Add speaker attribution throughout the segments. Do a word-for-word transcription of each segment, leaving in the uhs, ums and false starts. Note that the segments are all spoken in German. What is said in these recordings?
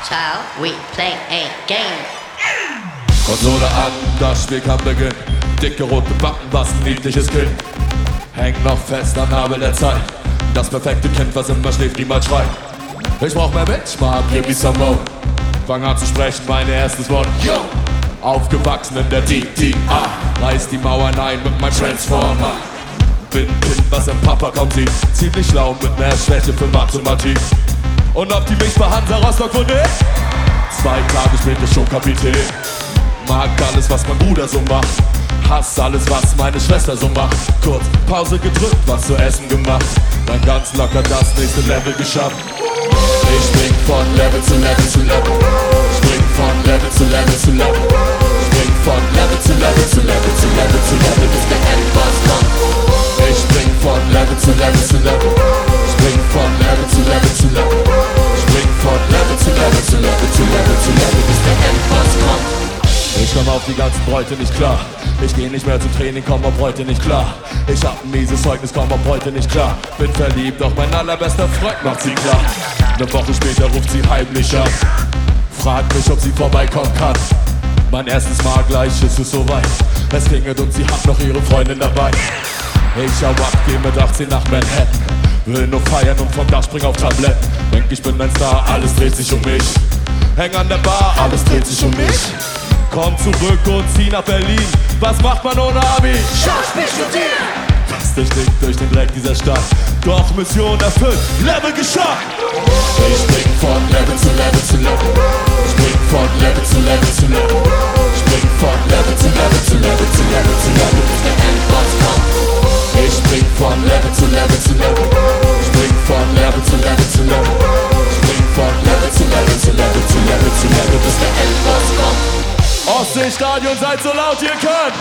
Speaker 1: child, we play a game.
Speaker 2: Konsole an, das Spiel kann beginnen. Dicke rote Backen, was ein niedliches Kind. Hängt noch fest am Nabel der Zeit. Das perfekte Kind, was immer schläft, niemals schreit. Ich brauch mehr Benchmark, give me some more. Fang an zu sprechen, mein erstes Wort. Yo! Aufgewachsen in der D D R. Reiß die Mauern ein mit meinem Transformer. Bin Kind, was im Papa kaum sieht. Ziemlich schlau mit mehr Schwäche für Mathematik. Und ob die mich bei Hansa Rostock wurde? Zwei Tage später schon Kapitän. Mag alles, was mein Bruder so macht. Hass alles, was meine Schwester so macht. Kurz Pause gedrückt, was zu essen gemacht. Dann ganz locker das nächste Level geschafft. Ich spring von Level zu Level zu Level. Spring von Level zu Level zu Level. Spring von Level zu Level zu Level zu Level zu Level, bis der Endboss kommt. Ich spring von Level zu Level zu Level. Spring von Level zu Level zu Level. Spring von Level zu Level zu Level zu Level zu Level, bis der Endboss kommt. Ich komm auf die ganzen Bräute nicht klar. Ich geh nicht mehr zum Training, komm auf heute nicht klar. Ich hab ein mieses Zeugnis, komm auf heute nicht klar. Bin verliebt, doch mein allerbester Freund macht sie klar. Eine Woche später ruft sie heimlich an. Fragt mich, ob sie vorbeikommen kann. Mein erstes Mal gleich ist es soweit. Es klingelt und sie hat noch ihre Freundin dabei. Ich schau ab, geh mit achtzehn nach Manhattan. Will nur feiern und vom Dach spring auf Tabletten. Denk, ich bin ein Star, alles dreht sich um mich. Häng an der Bar, alles dreht sich um mich. Komm zurück und zieh nach Berlin. Was macht man ohne Abi?
Speaker 1: Schauspiel studieren!
Speaker 2: Das durchstinkt durch den Dreck dieser Stadt. Doch Mission erfüllt, Level geschafft. Ich spring von Level zu Level zu Level. Spring von Level zu Level zu Level. Spring von Level zu Level zu Level zu Level zu Level, bis der Endboss kommt. Ich spring von Level zu Level zu Level. Spring von Level zu Level zu Level. Spring von Level zu Level zu Level zu Level zu Level, bis der Endboss kommt. Ostseestadion, seid so laut ihr könnt!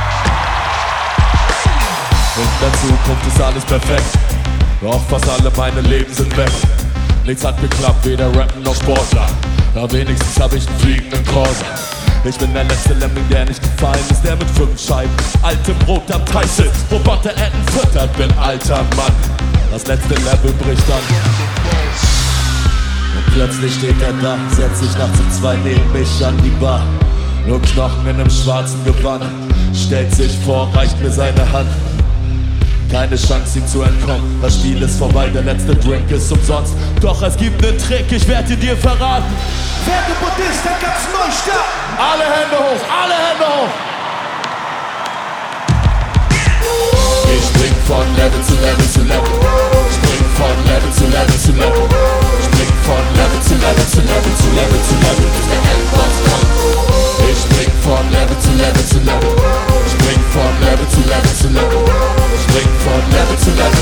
Speaker 2: In der Zukunft ist alles perfekt, doch fast alle meine Leben sind weg. Nichts hat geklappt, weder Rappen noch Sportler. Da wenigstens hab ich einen fliegenden Corsa. Ich bin der letzte Lemming, der nicht gefallen ist, der mit fünf Scheiben altem Brot am Teich sitzt, Roboter-Enten füttert, bin alter Mann. Das letzte Level bricht an. Und plötzlich steht er da, setzt sich nachts um zwei neben mich an die Bar. Nur Knochen in einem schwarzen Gewand, stellt sich vor, reicht mir seine Hand. Keine Chance ihm zu entkommen, das Spiel ist vorbei, der letzte Drink ist umsonst. Doch es gibt nen Trick, ich werde dir verraten.
Speaker 3: Werde Buddhist, dann kannst du neu starten.
Speaker 2: Alle Hände hoch, alle Hände hoch. Ich spring von Level zu Level zu Level. Spring von Level zu Level zu Level. Spring von Level zu Level zu Level zu Level zu Level, bis der Endboss kommt. Ich spring von Level zu Level zu Level. Spring von Level zu Level zu Level. Spring von Level zu Level